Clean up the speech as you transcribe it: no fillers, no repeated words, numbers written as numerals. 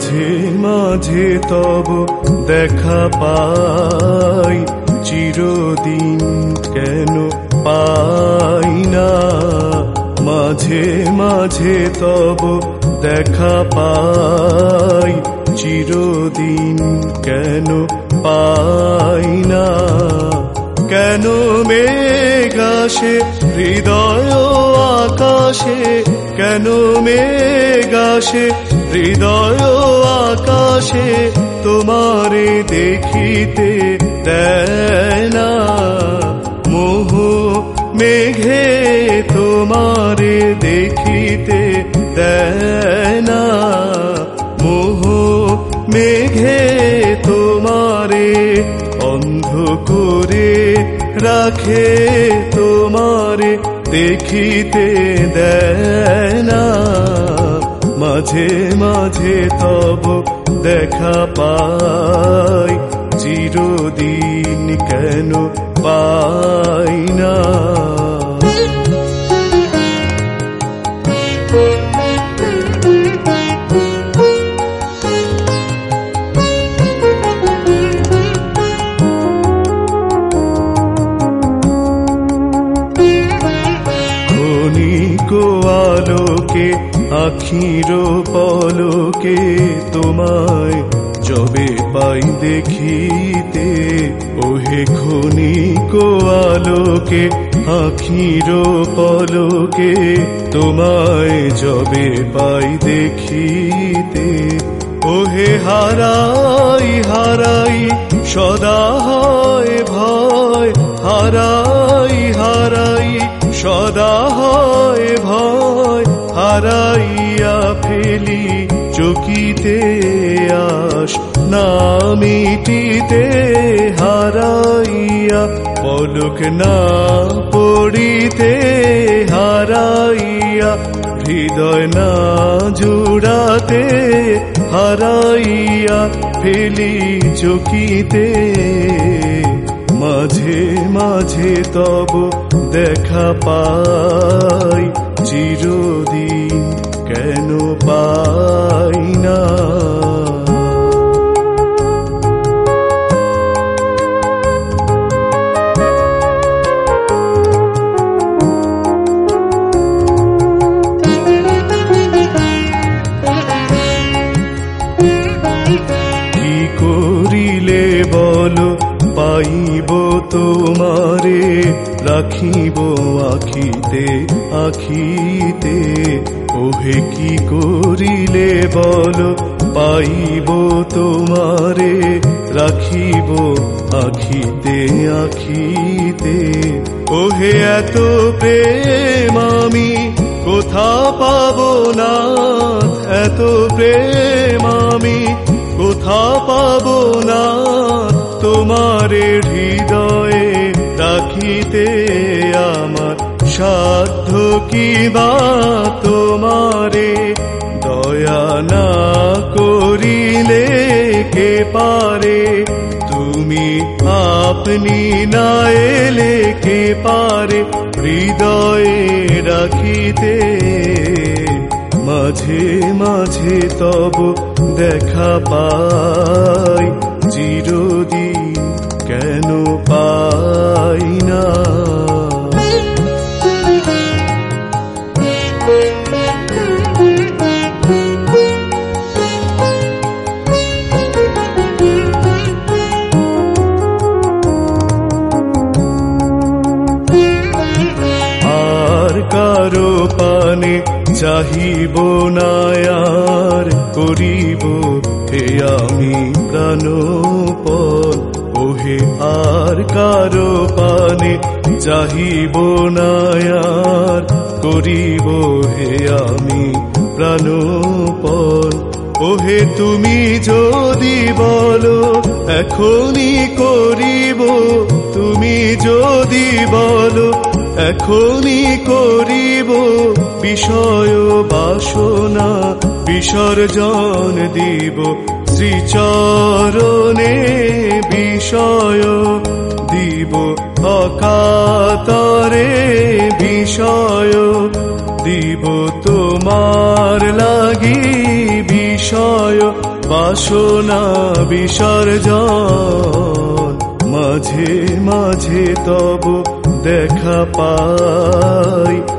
মাঝে মাঝে তব দেখা পাই, চিরদিন কেন পাই না। মাঝে মাঝে তব দেখা পাই, চিরদিন কেন পাই না। কেন মেঘ আসে হৃদয় আকাশে, কেন মেঘ আসে হৃদয় আকাশে, তোমারে দেখিতে দেয় না। মোহ মেঘে তোমারে দেখিতে দেয় না। মোহ মেঘে তোমারে অন্ধ করে রাখে, তোমারে দেখিতে দেয় না। মাঝে মাঝে তব দেখা পাই, চিরদিন কেন পাই না। ক্ষণিক আলোকে আখির পলকে, তোমায় যবে পাই দেখিতে। ওহে ক্ষণিক আলোকে আখির পলকে, তোমায় যবে পাই দেখিতে। ওহে হারাই হারাই সদা হয় ভয়, হারাই হারাই সদা হয় ভয়। হারাইয়া ফেলি চকিতে আস না মিটিতে, হারাইয়া পলক না পড়িতে। হারাইয়া হৃদয় না জুড়াতে, হারাইয়া ফেলি চকিতে। মাঝে মাঝে তব দেখা পাই, চিরদিন কেন পাই না। কি করিলে বলো পাইব তোমারে, রাখিব আখিতে আখিতে। ওহে কি করিলে বলো পাইব তোমারে, রাখিব আখিতে আখিতে। ওহে এত প্রেম আমি কোথা পাবো না, এত প্রেম আমি কোথা পাবো না। তোমারে হৃদয়ে রাখিতে আমার সাধ্য কি বা, তোমারে দয়া না করিলে কে পারে। তুমি আপনি না এলে কে পারে হৃদয়ে রাখিতে। মাঝে মাঝে তব দেখা পাই, চিরদিন কেন পাই না। আর কারো পানে চাহিব না আর, করিব হে আমি প্রাণপণ। ওহে আর কারো পানে চাহিব না আর, করিব হে আমি প্রাণপণ। ওহে তুমি যদি বলো এখনই করিব, তুমি যদি বলো এখনই করিব। বিষয় বাসনা বিসর্জন দিব শ্রীচরণে, বিষয় দিব অকাতরে। বিষয় দিব তোমার লাগি, বিষয় বাসনা বিসর্জন মাঝে মাঝে তব দেখা পাই